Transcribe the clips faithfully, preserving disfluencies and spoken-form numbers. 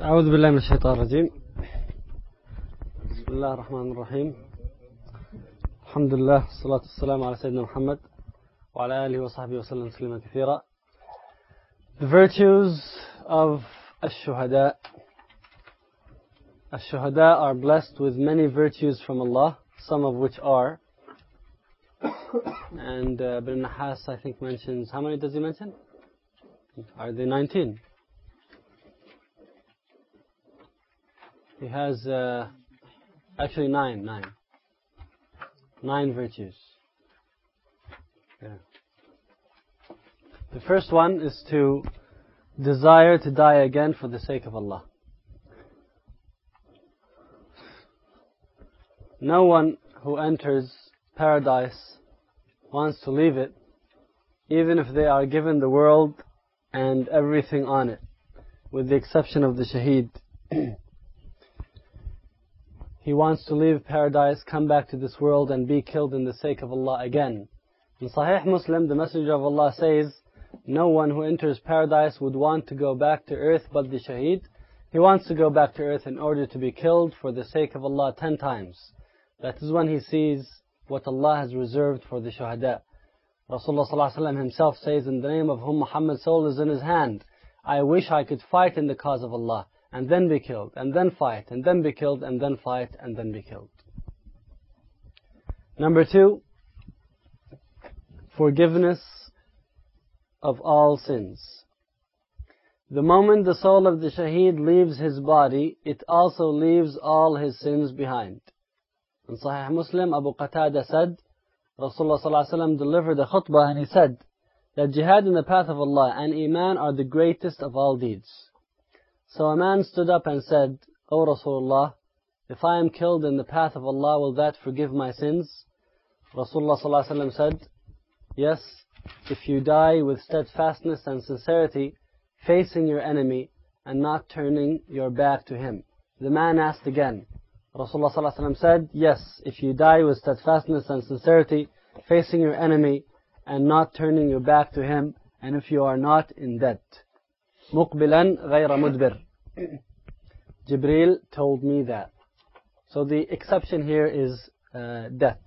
أعوذ بالله من الشيطان الرجيم. بسم الله الرحمن الرحيم. الحمد لله والصلاة والسلام على سيدنا محمد وعلى آله وصحبه وسلم تسليما كثيرا. The virtues of الشهداء. الشهداء are blessed with many virtues from Allah, some of which are, and uh, Ibn Nahas I think mentions, how many does he mention? Are they nineteen? He has uh, actually nine, nine. Nine virtues. Yeah. The first one is to desire to die again for the sake of Allah. No one who enters paradise wants to leave it, even if they are given the world and everything on it, with the exception of the shaheed. He wants to leave paradise, come back to this world and be killed in the sake of Allah again. In Sahih Muslim, the Messenger of Allah says, no one who enters paradise would want to go back to earth but the shaheed. He wants to go back to earth in order to be killed for the sake of Allah ten times. That is when he sees what Allah has reserved for the shuhada. Rasulullah sallallahu alaihi wasallam himself says, in the name of whom Muhammad's soul is in his hand, I wish I could fight in the cause of Allah, and then be killed, and then fight, and then be killed, and then fight, and then be killed. Number two, forgiveness of all sins. The moment the soul of the shaheed leaves his body, it also leaves all his sins behind. In Sahih Muslim, Abu Qatada said, Rasulullah sallallahu alaihi wasallam delivered a khutbah and he said that jihad in the path of Allah and iman are the greatest of all deeds. So a man stood up and said, O Rasulullah, if I am killed in the path of Allah, will that forgive my sins? Rasulullah sallallahu alaihi wasallam said, yes, if you die with steadfastness and sincerity, facing your enemy and not turning your back to him. The man asked again. Rasulullah sallallahu alaihi wasallam said, yes, if you die with steadfastness and sincerity, facing your enemy and not turning your back to him, and if you are not in debt. مُقْبِلًا غَيْرَ مُدْبِرٍ. Jibreel told me that. So the exception here is uh, debt.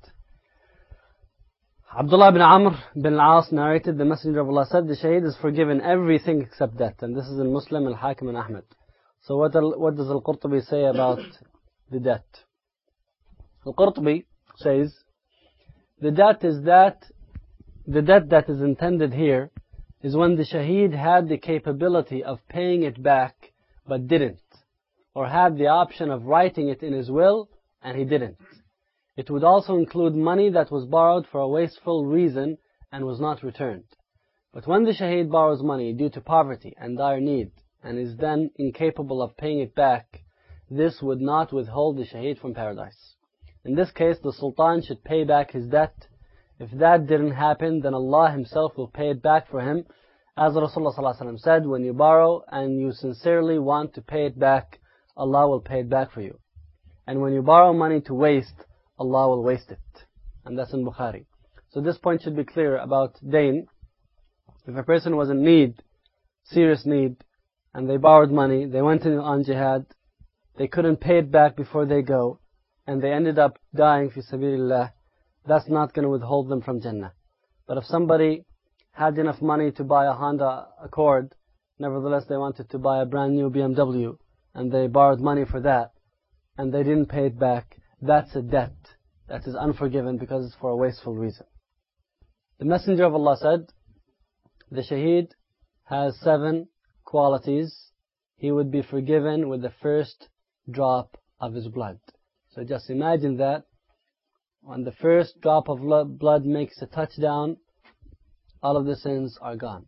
Abdullah ibn Amr bin al-As narrated, the Messenger of Allah said, the shaheed is forgiven everything except debt. And this is in Muslim, Al-Hakim and Ahmad. So what, what does Al-Qurtubi say about the debt? Al-Qurtubi says, the debt is that, the debt that is intended here is when the shaheed had the capability of paying it back but didn't, or had the option of writing it in his will and he didn't. It would also include money that was borrowed for a wasteful reason and was not returned. But when the shaheed borrows money due to poverty and dire need and is then incapable of paying it back, this would not withhold the shaheed from paradise. In this case, the sultan should pay back his debt. If that didn't happen, then Allah Himself will pay it back for him. As Rasulullah sallallahu alaihi wasallam said, when you borrow and you sincerely want to pay it back, Allah will pay it back for you. And when you borrow money to waste, Allah will waste it. And that's in Bukhari. So this point should be clear about dain. If a person was in need, serious need, and they borrowed money, they went in on jihad, they couldn't pay it back before they go, and they ended up dying fi sabilillah, that's not going to withhold them from Jannah. But if somebody had enough money to buy a Honda Accord, nevertheless they wanted to buy a brand new B M W, and they borrowed money for that, and they didn't pay it back, that's a debt. That is unforgiven because it's for a wasteful reason. The Messenger of Allah said, the shaheed has seven qualities. He would be forgiven with the first drop of his blood. So just imagine that when the first drop of blood makes a touchdown, all of the sins are gone.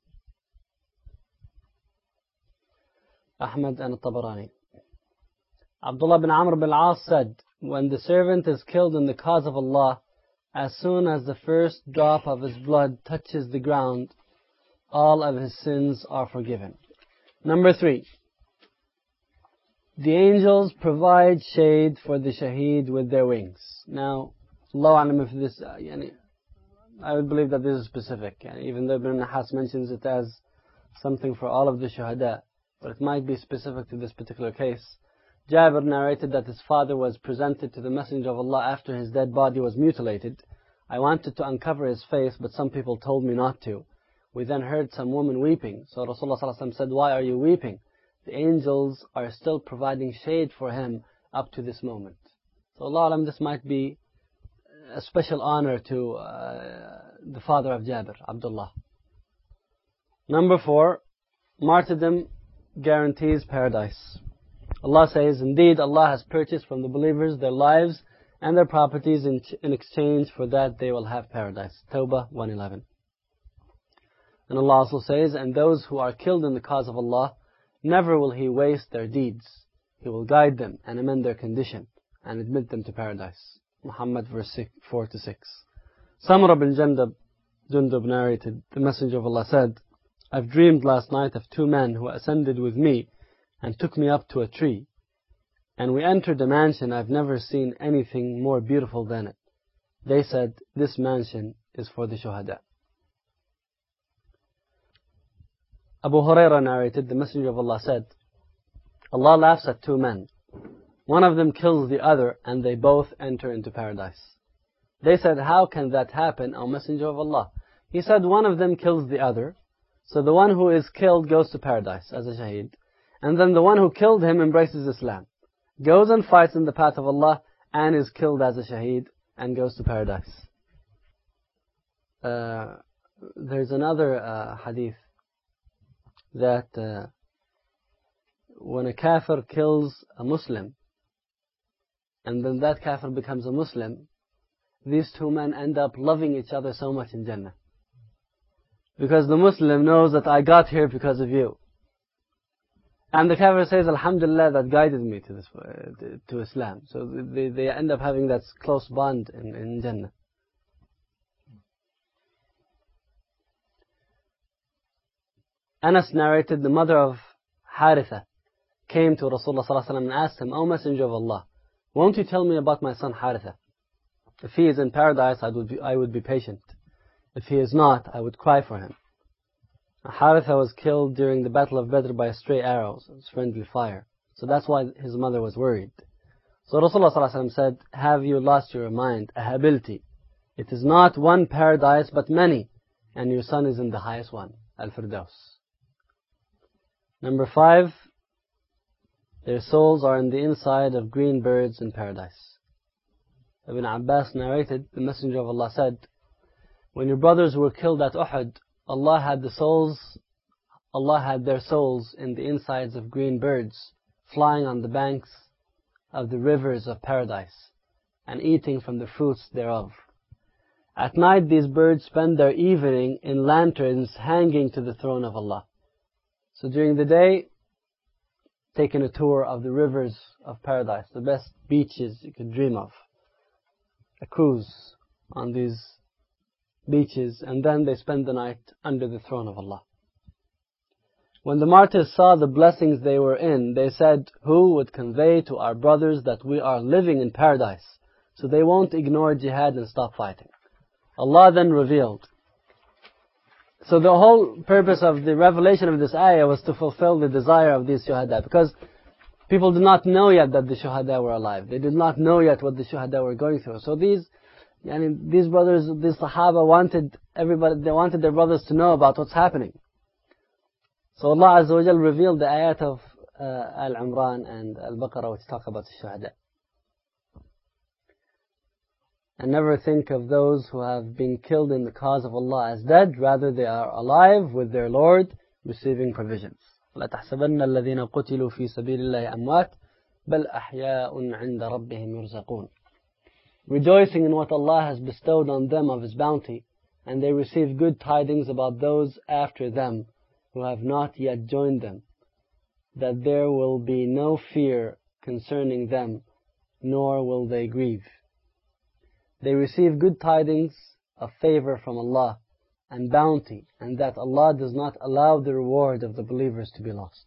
Ahmad and Tabarani. Abdullah bin Amr bin al-As said, when the servant is killed in the cause of Allah, as soon as the first drop of his blood touches the ground, all of his sins are forgiven. Number three, the angels provide shade for the shaheed with their wings. Now, Allah alam if this, uh, yani, I would believe that this is specific. Yani, even though Ibn Nahas mentions it as something for all of the shuhada, but it might be specific to this particular case. Jabir narrated that his father was presented to the Messenger of Allah after his dead body was mutilated. I wanted to uncover his face, but some people told me not to. We then heard some woman weeping. So Rasulullah sallallahu alaihi wasallam said, why are you weeping? The angels are still providing shade for him up to this moment. So Allah Alam, this might be a special honor to uh, the father of Jabir, Abdullah. Number four, martyrdom guarantees paradise. Allah says, indeed Allah has purchased from the believers their lives and their properties in, in exchange for that they will have paradise. Tawbah one eleven. And Allah also says, and those who are killed in the cause of Allah, never will He waste their deeds. He will guide them and amend their condition and admit them to paradise. Muhammad verse four to six. Samra bin Jundub, Jundub narrated, the Messenger of Allah said, I've dreamed last night of two men who ascended with me and took me up to a tree. And we entered a mansion. I've never seen anything more beautiful than it. They said, this mansion is for the shuhada. Abu Hurairah narrated, the Messenger of Allah said, Allah laughs at two men. One of them kills the other, and they both enter into paradise. They said, how can that happen, O Messenger of Allah? He said, one of them kills the other, so the one who is killed goes to paradise as a shaheed, and then the one who killed him embraces Islam, goes and fights in the path of Allah, and is killed as a shaheed, and goes to paradise. Uh, there's another uh, hadith that uh, when a kafir kills a Muslim, and then that kafir becomes a Muslim, these two men end up loving each other so much in Jannah. Because the Muslim knows that I got here because of you. And the kafir says, Alhamdulillah, that guided me to this, uh, to Islam. So they, they end up having that close bond in, in Jannah. Anas narrated, the mother of Haritha came to Rasulullah sallallahu alaihi wasallam and asked him, O Messenger of Allah, won't you tell me about my son Haritha? If he is in paradise, I would be, I would be patient. If he is not, I would cry for him. Haritha was killed during the Battle of Badr by stray arrows. It was friendly fire. So that's why his mother was worried. So Rasulullah sallallahu alaihi wasallam said, have you lost your mind? Ahabilti. It is not one paradise, but many. And your son is in the highest one, Al-Firdaus. Number five, their souls are in the inside of green birds in paradise. Ibn Abbas narrated, the Messenger of Allah said, when your brothers were killed at Uhud, Allah had the souls, Allah had their souls in the insides of green birds, flying on the banks of the rivers of paradise, and eating from the fruits thereof. At night these birds spend their evening in lanterns hanging to the throne of Allah. So during the day, taking a tour of the rivers of paradise, the best beaches you could dream of. A cruise on these beaches, and then they spend the night under the throne of Allah. When the martyrs saw the blessings they were in, they said, who would convey to our brothers that we are living in paradise, so they won't ignore jihad and stop fighting? Allah then revealed. So the whole purpose of the revelation of this ayah was to fulfill the desire of these shuhada, because people did not know yet that the shuhada were alive. They did not know yet what the shuhada were going through. So these, yani, these brothers, these sahaba wanted everybody, they wanted their brothers to know about what's happening. So Allah Azza wa Jal revealed the ayat of uh, Al-Imran and Al-Baqarah, which talk about the shuhada. And never think of those who have been killed in the cause of Allah as dead. Rather, they are alive with their Lord, receiving provisions. لَا تَحْسَبَنَّ الَّذِينَ قُتِلُوا فِي سَبِيلِ اللَّهِ أَمْوَاتٍ بَلْ أَحْيَاءٌ عِنْدَ رَبِّهِمْ يُرْزَقُونَ. Rejoicing in what Allah has bestowed on them of His bounty, and they receive good tidings about those after them who have not yet joined them, that there will be no fear concerning them, nor will they grieve. They receive good tidings of favor from Allah and bounty, and that Allah does not allow the reward of the believers to be lost.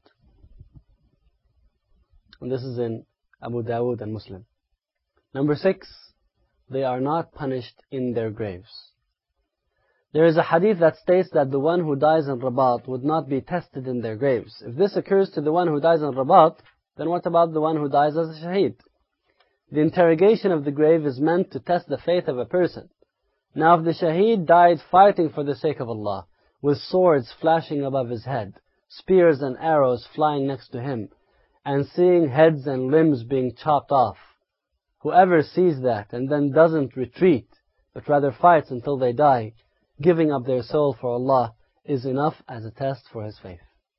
And this is in Abu Dawood and Muslim. Number six, they are not punished in their graves. There is a hadith that states that the one who dies in Rabat would not be tested in their graves. If this occurs to the one who dies in Rabat, then what about the one who dies as a shaheed? The interrogation of the grave is meant to test the faith of a person. Now if the shaheed died fighting for the sake of Allah, with swords flashing above his head, spears and arrows flying next to him, and seeing heads and limbs being chopped off, whoever sees that and then doesn't retreat, but rather fights until they die, giving up their soul for Allah, is enough as a test for his faith.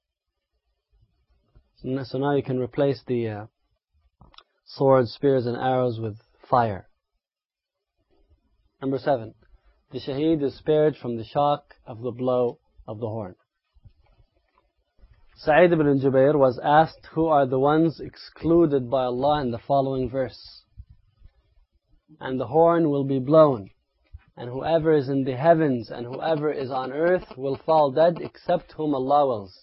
So now you can replace the uh, swords, spears and arrows with fire. Number seven. The shaheed is spared from the shock of the blow of the horn. Sa'id ibn Jubair was asked, who are the ones excluded by Allah in the following verse? And the horn will be blown, and whoever is in the heavens and whoever is on earth will fall dead except whom Allah wills.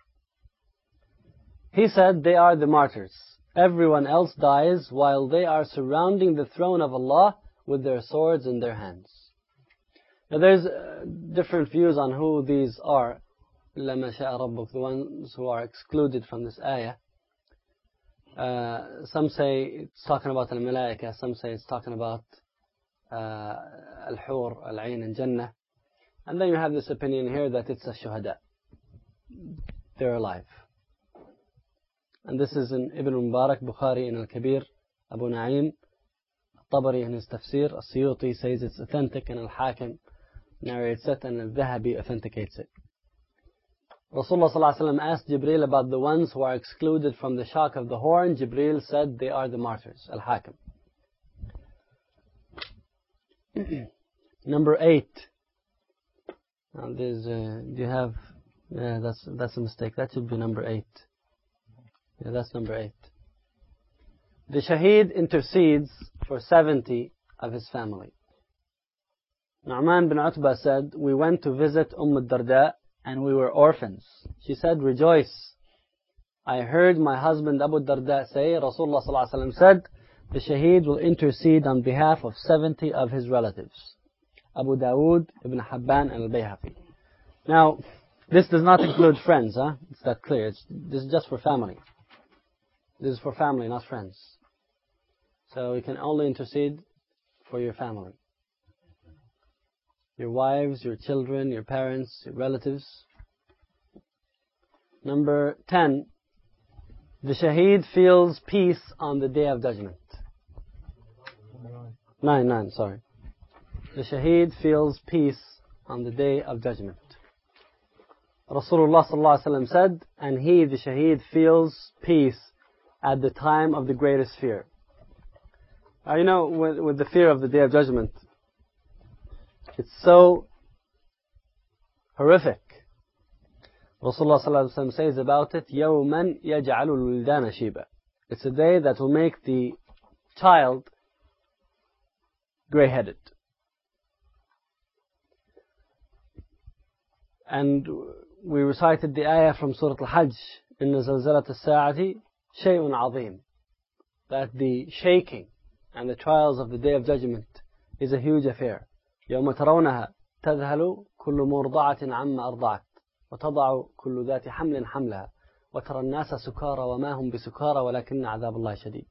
He said, they are the martyrs. Everyone else dies while they are surrounding the throne of Allah with their swords in their hands. Now there's uh, different views on who these are. لَمَا شَاءَ رَبُّكَ, the ones who are excluded from this ayah. Uh, some say it's talking about al-malaika, some say it's talking about uh, al-hur, al-ayn and jannah. And then you have this opinion here that it's a shuhada. They're alive. And this is in Ibn Mubarak, Bukhari in Al-Kabir, Abu Na'im, Tabari in his tafsir, As-Suyuti says it's authentic, and Al-Hakim narrates it, and Al-Dhahabi authenticates it. Rasulullah sallallahu alaihi wasallam asked Jibreel about the ones who are excluded from the shock of the horn. Jibreel said they are the martyrs. Al-Hakim. Number eight. Now there's, uh, do you have, yeah, that's, that's a mistake. That should be number eight. Yeah, that's number eight. The shaheed intercedes for seventy of his family. Nu'man bin Utbah said, we went to visit Umm al-Darda and we were orphans. She said, rejoice. I heard my husband Abu Darda say, Rasulullah sallallahu alaihi wasallam said, the shaheed will intercede on behalf of seventy of his relatives. Abu Dawood, Ibn Habban and Al-Bayhaqi. Now, this does not include friends, huh? It's that clear. It's, this is just for family. This is for family, not friends. So you can only intercede for your family. Your wives, your children, your parents, your relatives. Number ten. The shaheed feels peace on the Day of Judgment. Nine, nine, sorry. The shaheed feels peace on the Day of Judgment. Rasulullah sallallahu alaihi wasallam said, and he, the shaheed, feels peace at the time of the greatest fear. Now, you know, with, with the fear of the Day of Judgment, it's so horrific. Rasulullah sallallahu alaihi wasallam says about it, يَوْمًا يَجْعَلُ الْوِلْدَانَ شِيبًا. It's a day that will make the child grey-headed. And we recited the ayah from Surah Al-Hajj, إِنَّ زَلْزَلَةَ السَّاعَةِ شَيْءٌ عَظِيمٌ. That the shaking and the trials of the Day of Judgment is a huge affair. يوم ترونها تذهل كل مرضعة عما أرضعت وتضع كل ذات حمل حملها وترى الناس سكارى وما هم بسكارى ولكن عذاب الله شديد.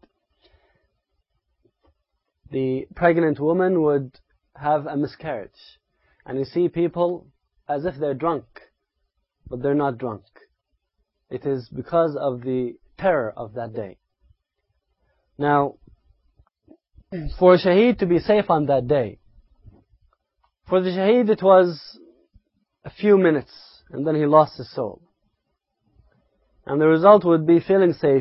The pregnant woman would have a miscarriage, and you see people as if they're drunk, but they're not drunk. It is because of the terror of that day. Now, for a shaheed to be safe on that day, for the shaheed it was a few minutes and then he lost his soul. And the result would be feeling safe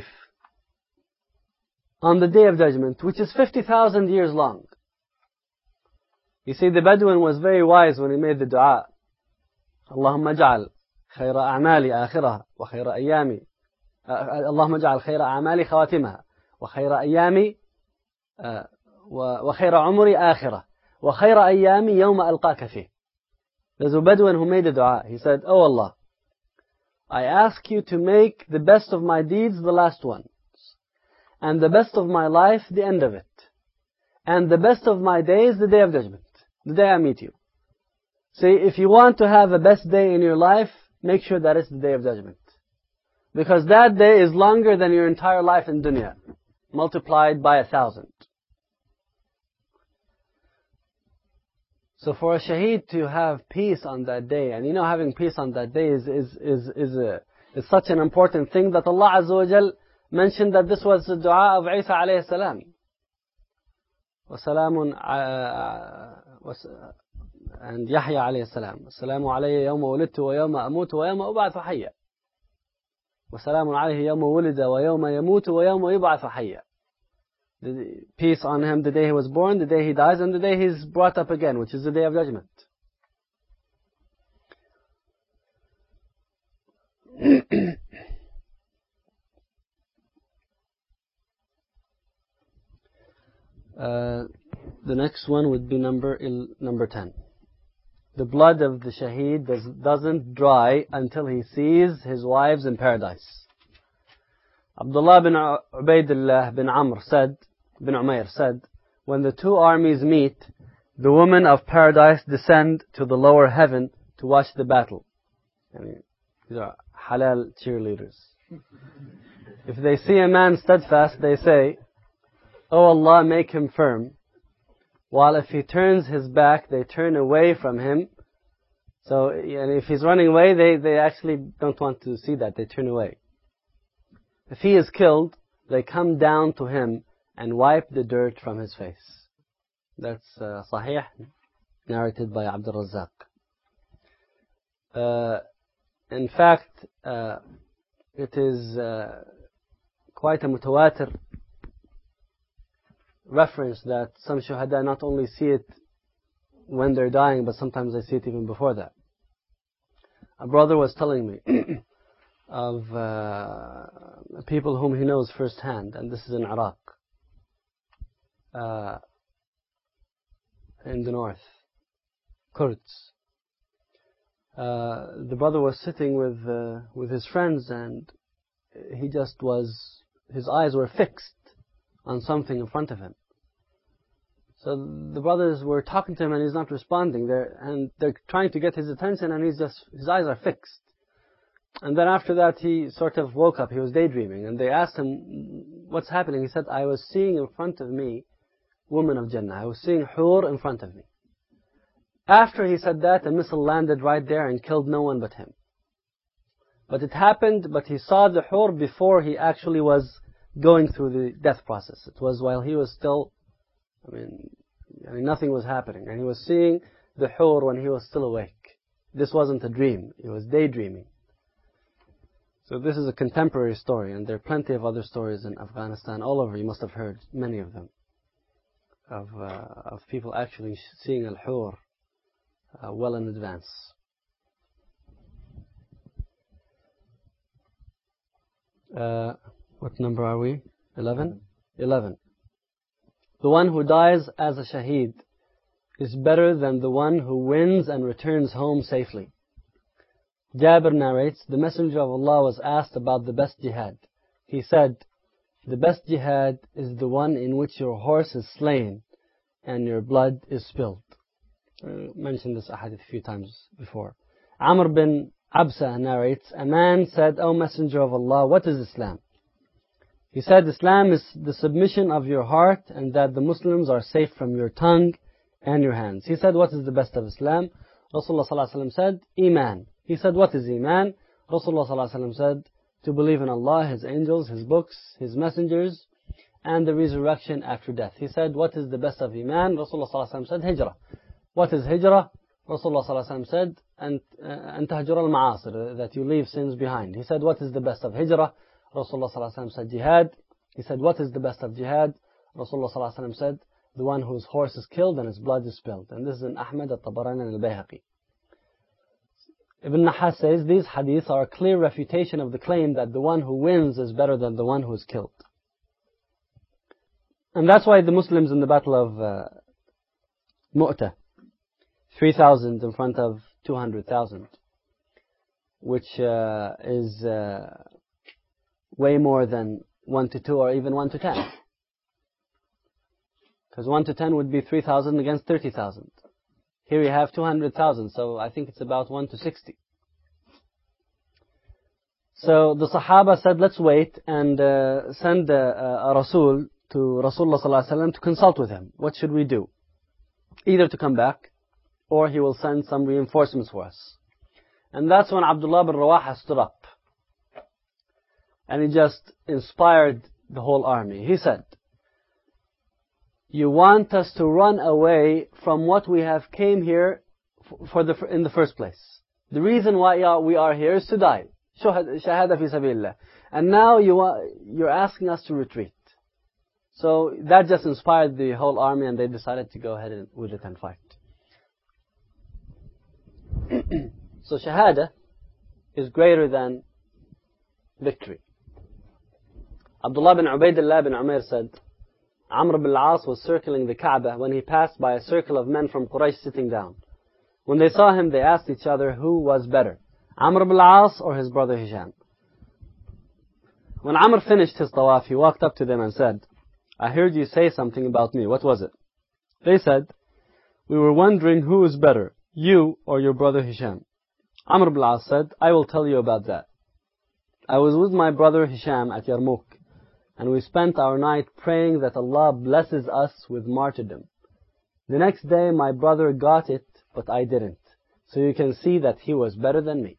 on the Day of Judgment, which is fifty thousand years long. You see, the Bedouin was very wise when he made the dua. اللهم اجعل خير أعمالي آخرها وخير أيامي اللهم اجعل خير أعمالي خواتمها وخير أيامي وخير عمري آخرة وخير أيامي يوم ألقاك فيه. There's a Bedouin who made a dua. He said, Oh Allah, I ask you to make the best of my deeds the last ones, and the best of my life the end of it, and the best of my days the Day of Judgment, the day I meet you. See, if you want to have a best day in your life, make sure that it's the Day of Judgment. Because that day is longer than your entire life in dunya, multiplied by a thousand. So for a shaheed to have peace on that day, and you know having peace on that day is is is is, a, is such an important thing that Allah Azza wa Jal mentioned that this was the dua of Isa alayhi salam. وَسَلَامٌ and Yahya alayhi salam. وَسَلَامُ عَلَيَّ يَوْمَ وُلِدْتُ وَيَوْمَ أَمُوتُ وَيَوْمَ أُبْعَثُ حَيًّا وَسَلَامٌ عَلَيْهِ يَوْمَ وُلِدَ وَيَوْمَ يَمُوتُ وَيَوْمَ يُبْعَثُ حَيًّا. Peace on him the day he was born, the day he dies, and the day he's brought up again, which is the Day of Judgment. uh, the next one would be number il, number ten. The blood of the shaheed does, doesn't dry until he sees his wives in paradise. Abdullah bin Ubaidullah bin Amr said, bin Umayr said, when the two armies meet, the women of paradise descend to the lower heaven to watch the battle. I mean, these are halal cheerleaders. If they see a man steadfast, they say, "Oh Allah, make him firm." While if he turns his back, they turn away from him. So and if he's running away, they, they actually don't want to see that. They turn away. If he is killed, they come down to him and wipe the dirt from his face. That's uh, Sahih, narrated by Abdul Razzaq. Uh, in fact, uh, it is uh, quite a mutawatir reference that some shuhada not only see it when they're dying, but sometimes they see it even before that. A brother was telling me of uh, people whom he knows firsthand, and this is in Iraq, uh, in the north, Kurds. Uh, the brother was sitting with uh, with his friends, and he just was, his eyes were fixed on something in front of him. So the brothers were talking to him, and he's not responding. They're and they're trying to get his attention, and he's just, his eyes are fixed. And then after that, he sort of woke up. He was daydreaming, and they asked him, "What's happening?" He said, "I was seeing in front of me women of Jannah. I was seeing hur in front of me." After he said that, a missile landed right there and killed no one but him. But it happened, but he saw the hur before he actually was going through the death process. It was while he was still, I mean, I mean nothing was happening. And he was seeing the hur when he was still awake. This wasn't a dream. He was daydreaming. So this is a contemporary story, and there are plenty of other stories in Afghanistan, all over. You must have heard many of them, of uh, of people actually seeing al-hur uh, well in advance. Uh, what number are we? Eleven? Eleven. The one who dies as a shaheed is better than the one who wins and returns home safely. Jabir narrates, the Messenger of Allah was asked about the best jihad. He said, "The best jihad is the one in which your horse is slain and your blood is spilled." I mentioned this ahadith a few times before. Amr bin Absa narrates, a man said, "O Messenger of Allah, what is Islam?" He said, "Islam is the submission of your heart and that the Muslims are safe from your tongue and your hands." He said, "What is the best of Islam?" Rasulullah sallallahu alaihi wasallam said, "Iman." He said, "What is Iman?" Rasulullah sallallahu alaihi wasallam said, "To believe in Allah, His angels, His books, His messengers, and the resurrection after death." He said, "What is the best of Iman?" Rasulullah sallallahu alaihi wasallam said, "Hijrah." What is Hijrah? Rasulullah sallallahu alaihi wasallam said, "An tahjur al-ma'asir," that you leave sins behind. He said, "What is the best of Hijrah?" Rasulullah sallallahu alaihi wasallam said, "Jihad." He said, "What is the best of Jihad?" Rasulullah sallallahu alaihi wasallam said, "The one whose horse is killed and his blood is spilled." And this is in Ahmad, al-Tabarani, and al-Bayhaqi. Ibn Nahas says, these hadiths are a clear refutation of the claim that the one who wins is better than the one who is killed. And that's why the Muslims in the battle of uh, Mu'tah, three thousand in front of two hundred thousand, which uh, is uh, way more than one to two or even one to ten. Because one to ten would be three thousand against thirty thousand. Here you have two hundred thousand, so I think it's about one to sixty. So the Sahaba said, let's wait and uh, send a, a Rasul to Rasulullah sallallahu alaihi wasallam to consult with him. What should we do? Either to come back, or he will send some reinforcements for us. And that's when Abdullah bin Rawaha stood up. And he just inspired the whole army. He said, you want us to run away from what we have came here for the in the first place. The reason why we are here is to die. Shahada fi sabilillah. And now you are, you're asking us to retreat. So that just inspired the whole army, and they decided to go ahead with it and fight. So Shahada is greater than victory. Abdullah bin Ubaidullah bin Umair said, Amr bin al-As was circling the Kaaba when he passed by a circle of men from Quraysh sitting down. When they saw him, they asked each other who was better, Amr bin al-As or his brother Hisham. When Amr finished his tawaf, he walked up to them and said, I heard you say something about me. What was it? They said, we were wondering who is better, you or your brother Hisham. Amr bin al-As said, I will tell you about that. I was with my brother Hisham at Yarmouk, and we spent our night praying that Allah blesses us with martyrdom. The next day my brother got it, but I didn't. So you can see that he was better than me.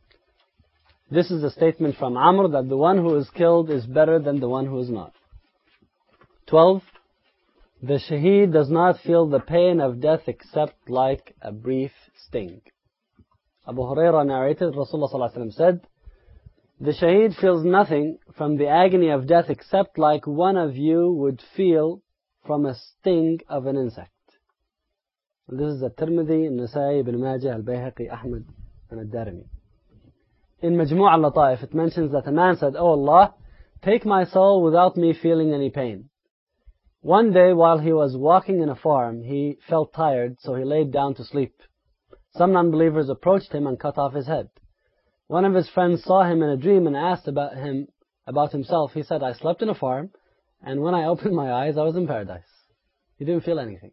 This is a statement from Amr that the one who is killed is better than the one who is not. twelve. The shaheed does not feel the pain of death except like a brief sting. Abu Hurairah narrated, Rasulullah sallallahu alaihi wasallam said, the shaheed feels nothing from the agony of death except like one of you would feel from a sting of an insect. This is at-Tirmidhi, An-Nasai, Ibn Majah, Al-Bayhaqi, Ahmad, and Ad-Darimi. In Majmu' al-Lata'if, it mentions that a man said, Oh Allah, take my soul without me feeling any pain. One day, while he was walking in a farm, he felt tired, so he laid down to sleep. Some non-believers approached him and cut off his head. One of his friends saw him in a dream and asked about him, about himself. He said, I slept in a farm, and when I opened my eyes, I was in paradise. He didn't feel anything.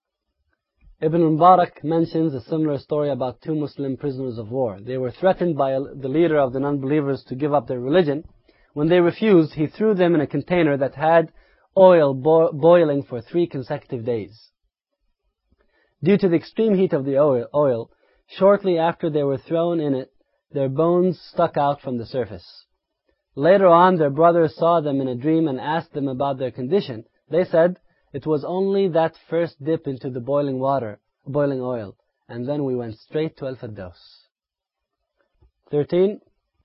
Ibn Mubarak mentions a similar story about two Muslim prisoners of war. They were threatened by the leader of the non-believers to give up their religion. When they refused, he threw them in a container that had oil bo boiling for three consecutive days. Due to the extreme heat of the oil, oil, shortly after they were thrown in it, their bones stuck out from the surface. Later on, their brothers saw them in a dream and asked them about their condition. They said, it was only that first dip into the boiling water, boiling oil, and then we went straight to Al-Firdaus. thirteen.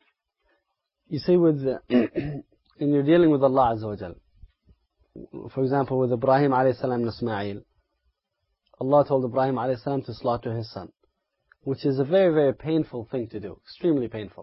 You see, with the when you're dealing with Allah Azza wa Jal, for example, with Ibrahim alayhi salam and Ismail, Allah told Ibrahim alayhi salam to slaughter his son, which is a very, very painful thing to do, extremely painful.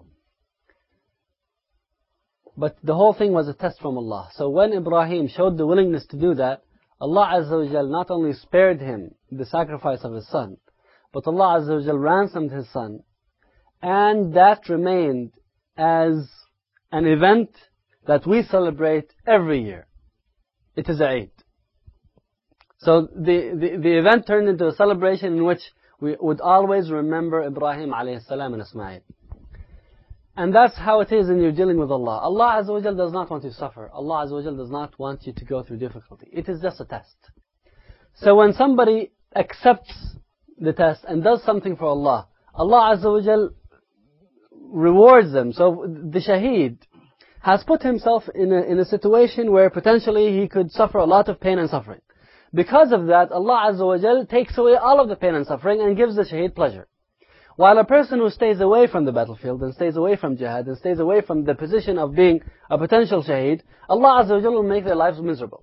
But the whole thing was a test from Allah. So when Ibrahim showed the willingness to do that, Allah Azza wa Jal not only spared him the sacrifice of his son, but Allah Azza wa Jal ransomed his son, and that remained as an event that we celebrate every year. It is a Eid. So the, the, the event turned into a celebration in which we would always remember Ibrahim alayhi salam and Ismail. And that's how it is when you're dealing with Allah. Allah Azza wa Jal does not want you to suffer. Allah Azza wa Jal does not want you to go through difficulty. It is just a test. So when somebody accepts the test and does something for Allah, Allah Azza wa Jal rewards them. So the shaheed has put himself in a, in a situation where potentially he could suffer a lot of pain and suffering. Because of that, Allah Azza wa Jal takes away all of the pain and suffering and gives the shaheed pleasure. While a person who stays away from the battlefield and stays away from jihad and stays away from the position of being a potential shaheed, Allah Azza wa Jal will make their lives miserable.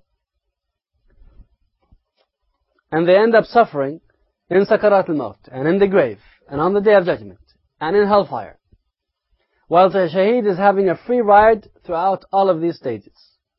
And they end up suffering in Sakarat al-Maut, and in the grave, and on the Day of Judgment, and in hellfire. While the shaheed is having a free ride throughout all of these stages.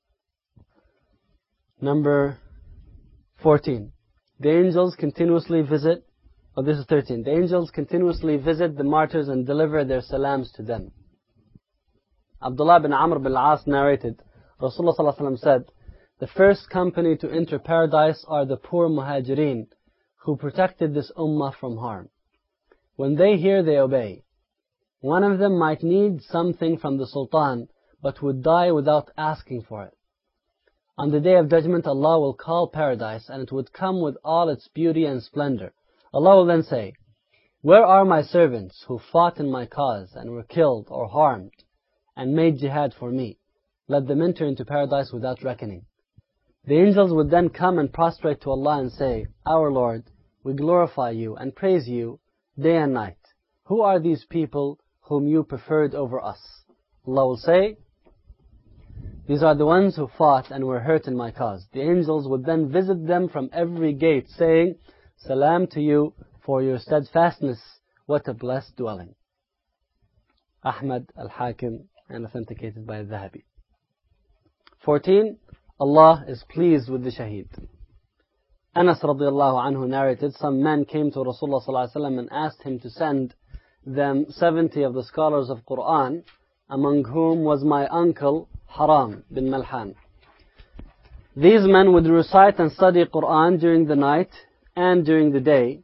Number fourteen. The angels continuously visit Oh, this is thirteen. The angels continuously visit the martyrs and deliver their salams to them. Abdullah bin Amr bin al-As narrated, Rasulullah sallallahu alaihi wasallam said, the first company to enter paradise are the poor muhajirin, who protected this ummah from harm. When they hear, they obey. One of them might need something from the sultan, but would die without asking for it. On the Day of Judgment, Allah will call paradise, and it would come with all its beauty and splendor. Allah will then say, "Where are my servants who fought in my cause and were killed or harmed and made jihad for me? Let them enter into paradise without reckoning." The angels would then come and prostrate to Allah and say, "Our Lord, we glorify you and praise you day and night. Who are these people whom you preferred over us?" Allah will say, "These are the ones who fought and were hurt in my cause." The angels would then visit them from every gate, saying, "Salam to you for your steadfastness. What a blessed dwelling." Ahmad al-Hakim, and authenticated by al-Dhahabi. fourteen. Allah is pleased with the shaheed. Anas radiallahu anhu narrated, some men came to Rasulullah sallallahu alaihi wasallam and asked him to send them seventy of the scholars of Quran, among whom was my uncle Haram bin Malhan. These men would recite and study Quran during the night and during the day,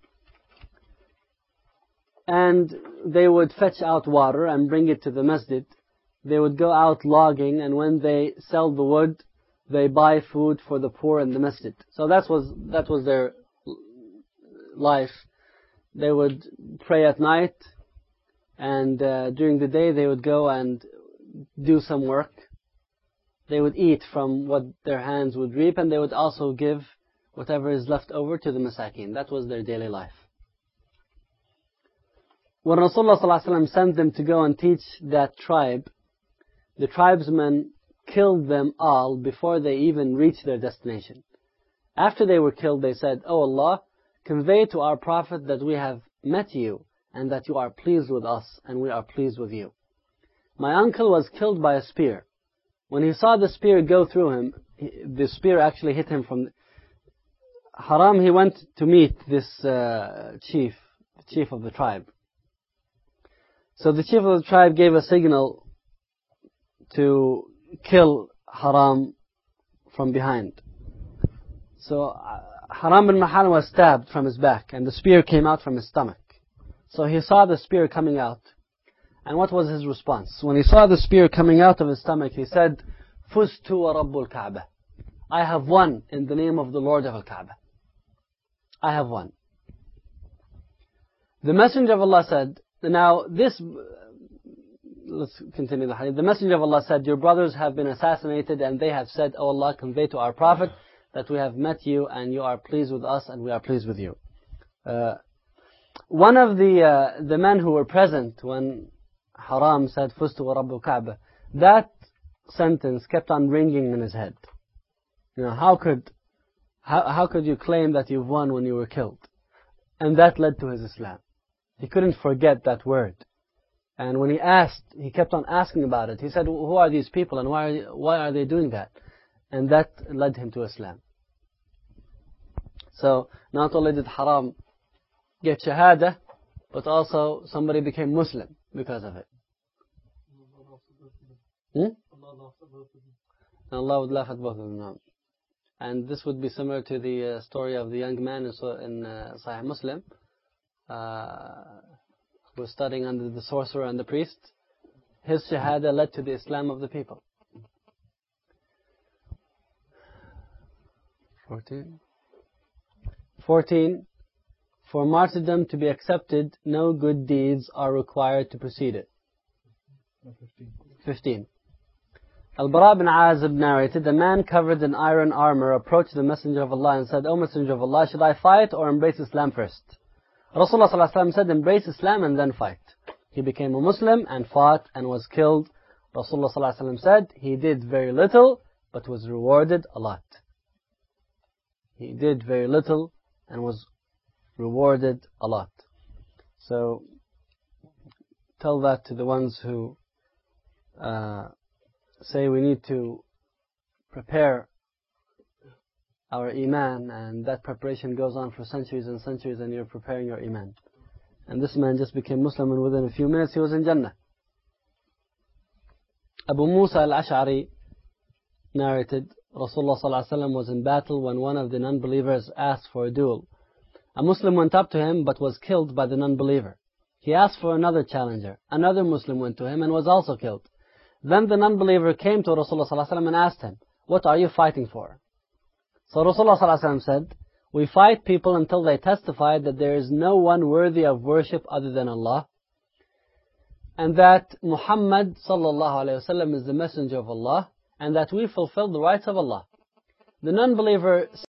and they would fetch out water and bring it to the masjid. They would go out logging, and when they sell the wood, they buy food for the poor in the masjid. So that was that was their life. They would pray at night, and uh, during the day they would go and do some work. They would eat from what their hands would reap, and they would also give whatever is left over to the masakin. That was their daily life. When Rasulullah sallallahu alaihi wasallam sent them to go and teach that tribe, the tribesmen killed them all before they even reached their destination. After they were killed, they said, "O Allah, convey to our Prophet that we have met you and that you are pleased with us and we are pleased with you." My uncle was killed by a spear. When he saw the spear go through him, the spear actually hit him from Haram. He went to meet this uh, chief, the chief of the tribe. So the chief of the tribe gave a signal to kill Haram from behind. So uh, Haram bin Malhan was stabbed from his back, and the spear came out from his stomach. So he saw the spear coming out. And what was his response? When he saw the spear coming out of his stomach, he said, "Fustu wa Rabbul Kaaba." I have won in the name of the Lord of Al-Kaaba. I have won. The Messenger of Allah said, now this, let's continue the hadith. The Messenger of Allah said, "Your brothers have been assassinated, and they have said, O Allah, convey to our Prophet that we have met you and you are pleased with us and we are pleased with you." Uh, one of the uh, the men who were present when Haram said, "Fustu wa Rabbul Kaaba," that sentence kept on ringing in his head. You know, how could how how could you claim that you've won when you were killed? And that led to his Islam. He couldn't forget that word. And when he asked, he kept on asking about it. He said, "Who are these people and why are, why are they doing that?" And that led him to Islam. So not only did Haram get Shahada, but also somebody became Muslim because of it. Hmm? And Allah would laugh at both of them now. And this would be similar to the uh, story of the young man in, in uh, Sahih Muslim, uh, who was studying under the sorcerer and the priest. His Shahada led to the Islam of the people. Fourteen. Fourteen. For martyrdom to be accepted, no good deeds are required to precede it. Fifteen. Al-Bara bin Azib narrated, a man covered in iron armor approached the Messenger of Allah and said, "O Messenger of Allah, should I fight or embrace Islam first?" Rasulullah sallallahu alaihi wasallam said, "Embrace Islam and then fight." He became a Muslim and fought and was killed. Rasulullah sallallahu alaihi wasallam said, he did very little but was rewarded a lot. He did very little and was rewarded a lot. So tell that to the ones who uh, say we need to prepare our Iman, and that preparation goes on for centuries and centuries, and you're preparing your Iman. And this man just became Muslim, and within a few minutes he was in Jannah. Abu Musa al-Ash'ari narrated, Rasulullah sallallahu alaihi wasallam was in battle when one of the non-believers asked for a duel. A Muslim went up to him but was killed by the non-believer. He asked for another challenger. Another Muslim went to him and was also killed. Then the non-believer came to Rasulullah sallallahu alaihi wasallam and asked him, "What are you fighting for?" So Rasulullah sallallahu alaihi wasallam said, "We fight people until they testify that there is no one worthy of worship other than Allah, and that Muhammad sallallahu alaihi wasallam is the messenger of Allah, and that we fulfill the rights of Allah." The non-believer